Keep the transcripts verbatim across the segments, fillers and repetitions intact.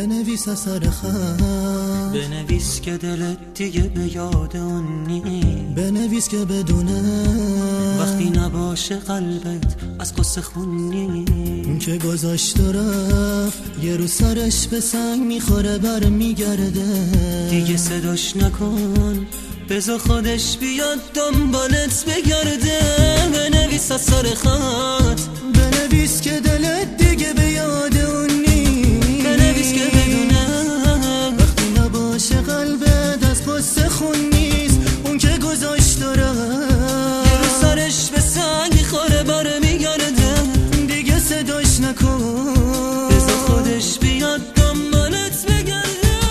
بنویس اثر خط، بنویس که دلت دیگه به یاد اون نیست، بنویس که بدونه وقتی نباشه قلبت از قصه خونی. اون که گذاشت و رفت یه رو سرش به سنگ میخوره بر میگرده، دیگه صداش نکن بذار خودش بیاد دنبالت بگرده. بنویس اثر خط، بنویس که دلت دیگه به یاد اون نیست، بنویس که بدونه وقتی نباشه قلبت از قصه خون نیست. اون که گذاشت و رفت یه رو سرش به سنگ میخوره بر میگرده، دیگه صداش نکن بذار خودش بیاد دنبالت بگرده.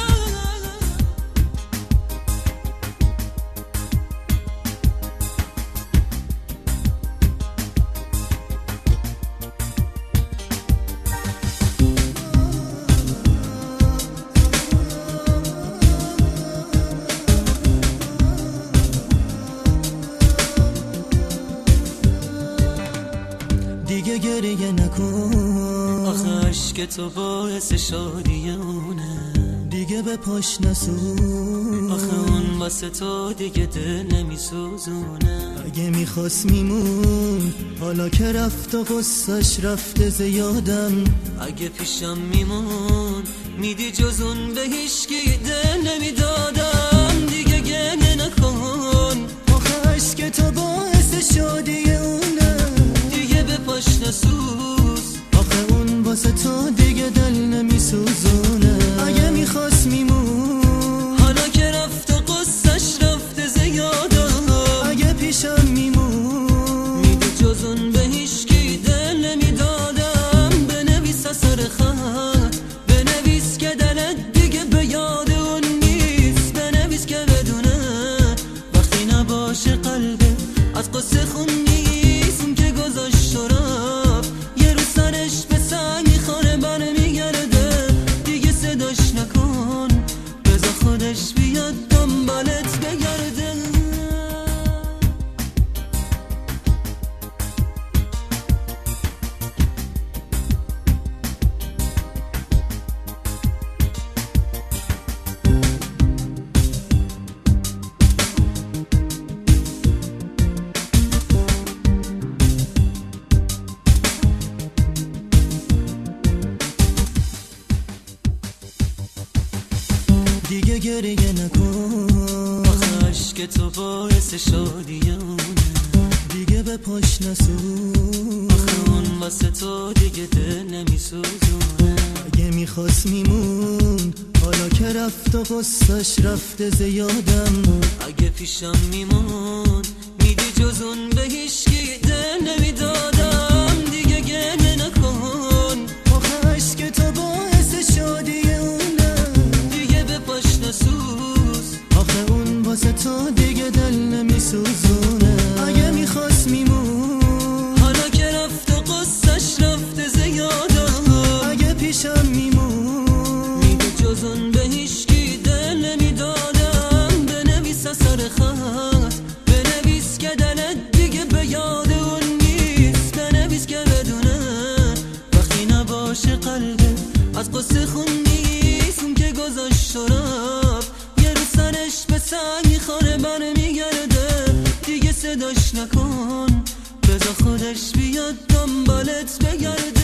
دیگه گریه نکن، آخه عشق تو باعث شادی اونه، دیگه به پاش نسون، آخه اون واسه تو دیگه دل نمیسوزونه. اگه میخواست میمون حالا که رفت و قصهش رفته زیادم، اگه پیشم میمون میدی جز اون به هیچکی دل نمیدادم. دیگه گریه نکن، آخه عشق تو باعث شادی اونه، دیگه به پاش نسوز، آخه اون واسه تو دیگه دل نمیسوزونه. اگه میخواست میمون حالا که رفت و قصهش رفته زیادم، اگه پیشم میمون میدی جز اون به هیچکی دل نمیدادم. بنویس اثر خط، بنویس که دلت دیگه به یاد اون نیست، بنویس که بدونه وقتی نباشه قلبه از قصه خون نیست. اون که گذاشت و رفت یه رو سرش به سنگ میخوره بر میگرده، دیگه صداش نکن بذار خودش بیاد دنبالت بگرده. دیگه گریه نکن، آخه عشق تو باعث شادی اونه، دیگه به پاش نسون، آخه اون واسه تو دیگه دل نمیسوزونه. اگه میخواست میمون حالا که رفت و قصهش رفته زیادم، اگه پیشم میمون میدی جز اون به هیچکی دل نمیدادم. دیگه گریه نکن، آخه عشق تو باعث شادی اونه، دیگه به پاش نسوز، آخه اون واسه تو دیگه دل نمیسوزونه. اگه میخواست میمون حالا که رفت و قصهش رفته زیادم، اگه پیشم میمون میدی جز اون به هیچکی دل نمیدادم. بنویس اثر خط، بنویس که دلت دیگه به یاد اون نیست، بنویس که بدونه وقتی نباشه قلبه از قصه خون نیست. اون که گذاشت و رفت یه رو سرش به سنگ میخوره بر میگرده، دیگه صداش نکن بذار خودش بیاد دنبالت بگرده.